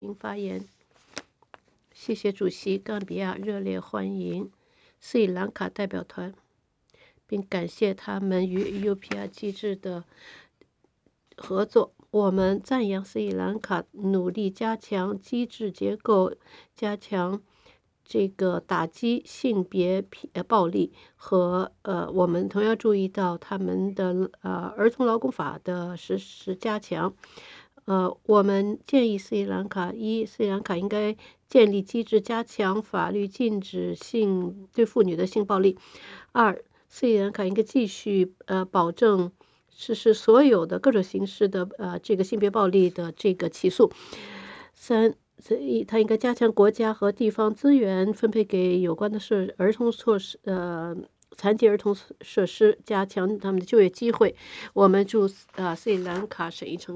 您发言。谢谢主席，冈比亚热烈欢迎斯里兰卡代表团，并感谢他们与 UPR 机制的合作。我们赞扬斯里兰卡努力加强机制结构，加强打击性别暴力和我们同样注意到他们的儿童劳工法的实施加强。我们建议斯里兰卡斯里兰卡应该建立机制，加强法律禁止对妇女的性暴力。二，斯里兰卡应该继续保证实施所有的各种形式的性别暴力的起诉。三，他应该加强国家和地方资源分配给有关的儿童措施残疾儿童设施，加强他们的就业机会。我们祝斯里兰卡审议成功。